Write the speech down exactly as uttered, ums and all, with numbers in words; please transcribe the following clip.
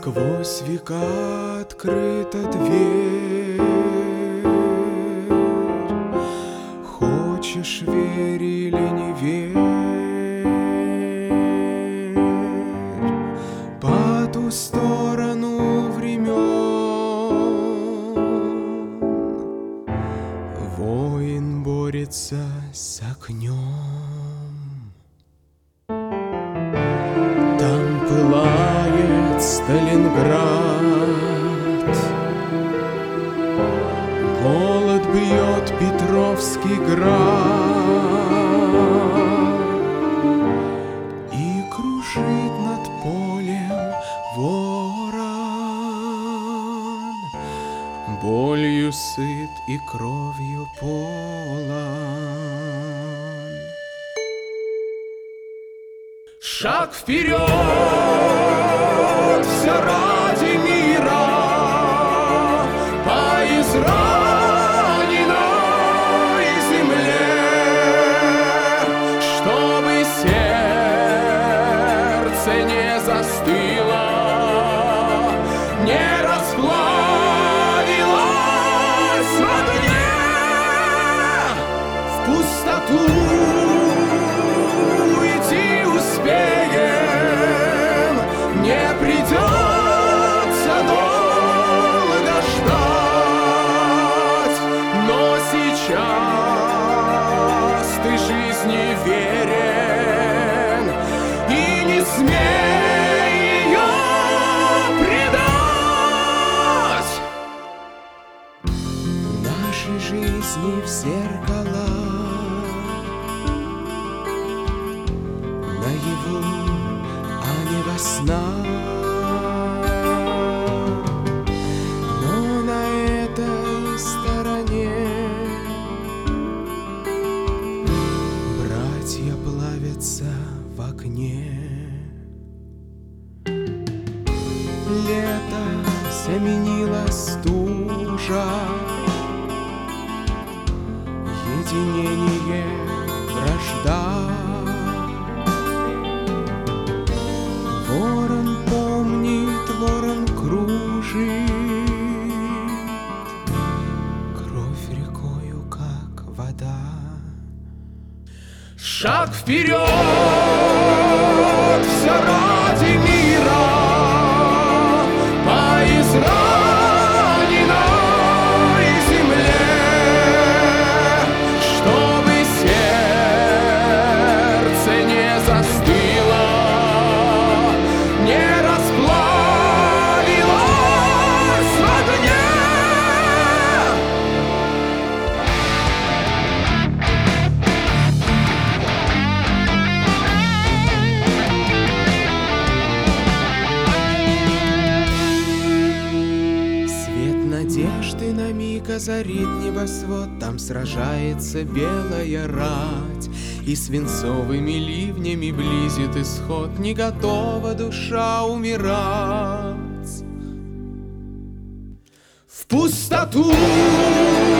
Сквозь века открыта дверь. Хочешь — верь или не верь, по ту сторону времен воин борется с огнем. Там пылает Сталинград, голод бьет Петровский град и кружит над полем ворон, болью сыт и кровью полон. Шаг вперед, все ради мира, по израненной земле, чтобы сердце не застыло, не расплавилось в огне. В пустоту идти успеем, не придется долго ждать. Но сейчас ты жизни верен и не смей ее предать. Наши жизни в зеркала, наяву, а не во снах. Но на этой стороне братья плавятся в огне. Лето заменило стужа, единение, вражда. Ворон помнит, ворон кружит, кровь рекою, как вода. Шаг вперед, все ради мира, по израненной земле, чтобы сердце не застыло, не расплавилось в огне. Свет надежды на миг озарит небосвод, там сражается белая рать, и свинцовыми ливнями близит исход, не готова душа умирать. В пустоту